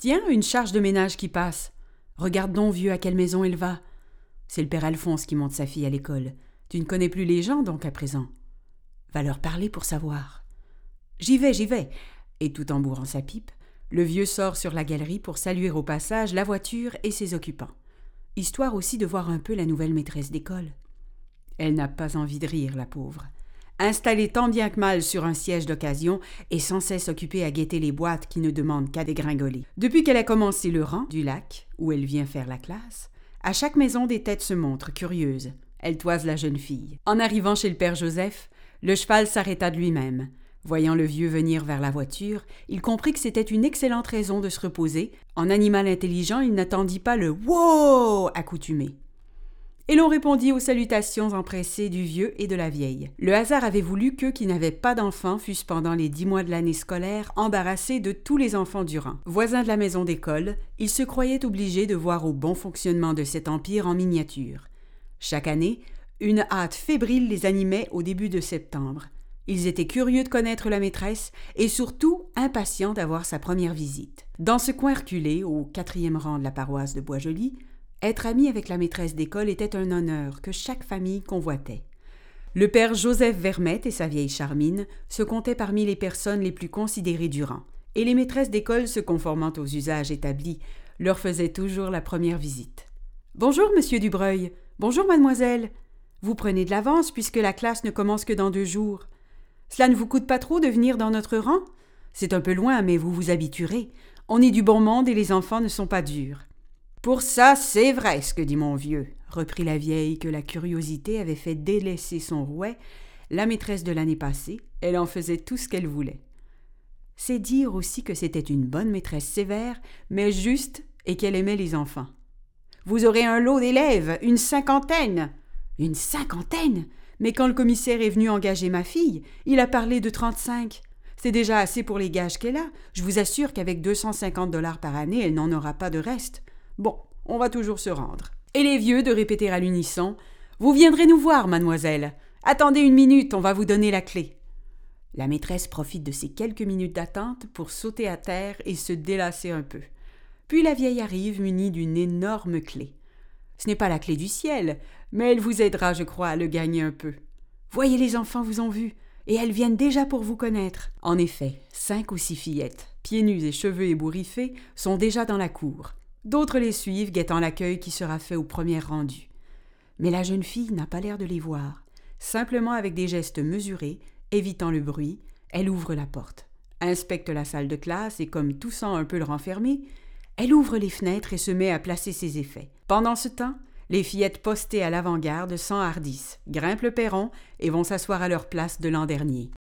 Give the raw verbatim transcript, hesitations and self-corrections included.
Tiens, une charge de ménage qui passe. Regarde donc, vieux, à quelle maison elle va. C'est le père Alphonse qui monte sa fille à l'école. Tu ne connais plus les gens, donc, à présent. Va leur parler pour savoir. J'y vais, j'y vais. Et tout en bourrant sa pipe, le vieux sort sur la galerie pour saluer au passage la voiture et ses occupants. Histoire aussi de voir un peu la nouvelle maîtresse d'école. Elle n'a pas envie de rire, la pauvre. Installée tant bien que mal sur un siège d'occasion et sans cesse occupée à guetter les boîtes qui ne demandent qu'à dégringoler. Depuis qu'elle a commencé le rang du lac, où elle vient faire la classe, à chaque maison des têtes se montrent, curieuses. Elle toise la jeune fille. En arrivant chez le père Joseph, le cheval s'arrêta de lui-même. Voyant le vieux venir vers la voiture, il comprit que c'était une excellente raison de se reposer. En animal intelligent, il n'attendit pas le « wow » accoutumé. Et l'on répondit aux salutations empressées du vieux et de la vieille. Le hasard avait voulu qu'eux qui n'avaient pas d'enfants fussent pendant les dix mois de l'année scolaire embarrassés de tous les enfants du rang. Voisins de la maison d'école, ils se croyaient obligés de voir au bon fonctionnement de cet empire en miniature. Chaque année, une hâte fébrile les animait au début de septembre. Ils étaient curieux de connaître la maîtresse et surtout impatients d'avoir sa première visite. Dans ce coin reculé, au quatrième rang de la paroisse de Boisjoli, être ami avec la maîtresse d'école était un honneur que chaque famille convoitait. Le père Joseph Vermette et sa vieille Charmine se comptaient parmi les personnes les plus considérées du rang, et les maîtresses d'école, se conformant aux usages établis, leur faisaient toujours la première visite. « Bonjour, monsieur Dubreuil. Bonjour, mademoiselle. Vous prenez de l'avance puisque la classe ne commence que dans deux jours. Cela ne vous coûte pas trop de venir dans notre rang? C'est un peu loin, mais vous vous habituerez. On est du bon monde et les enfants ne sont pas durs. » « Pour ça, c'est vrai ce que dit mon vieux, » reprit la vieille que la curiosité avait fait délaisser son rouet. La maîtresse de l'année passée, elle en faisait tout ce qu'elle voulait. C'est dire aussi que c'était une bonne maîtresse sévère, mais juste, et qu'elle aimait les enfants. « Vous aurez un lot d'élèves, une cinquantaine. »« Une cinquantaine? Mais quand le commissaire est venu engager ma fille, il a parlé de trente-cinq. C'est déjà assez pour les gages qu'elle a. Je vous assure qu'avec deux cent cinquante dollars par année, elle n'en aura pas de reste. Bon, on va toujours se rendre. » Et les vieux de répéter à l'unisson « Vous viendrez nous voir, mademoiselle. Attendez une minute, on va vous donner la clé. » La maîtresse profite de ces quelques minutes d'attente pour sauter à terre et se délasser un peu. Puis la vieille arrive munie d'une énorme clé. Ce n'est pas la clé du ciel, mais elle vous aidera, je crois, à le gagner un peu. Voyez, les enfants vous ont vu, et elles viennent déjà pour vous connaître. En effet, cinq ou six fillettes, pieds nus et cheveux ébouriffés, sont déjà dans la cour. D'autres les suivent, guettant l'accueil qui sera fait au premier rendu. Mais la jeune fille n'a pas l'air de les voir. Simplement avec des gestes mesurés, évitant le bruit, elle ouvre la porte, inspecte la salle de classe et, comme toussant un peu le renfermé, elle ouvre les fenêtres et se met à placer ses effets. Pendant ce temps, les fillettes postées à l'avant-garde s'enhardissent, grimpent le perron et vont s'asseoir à leur place de l'an dernier.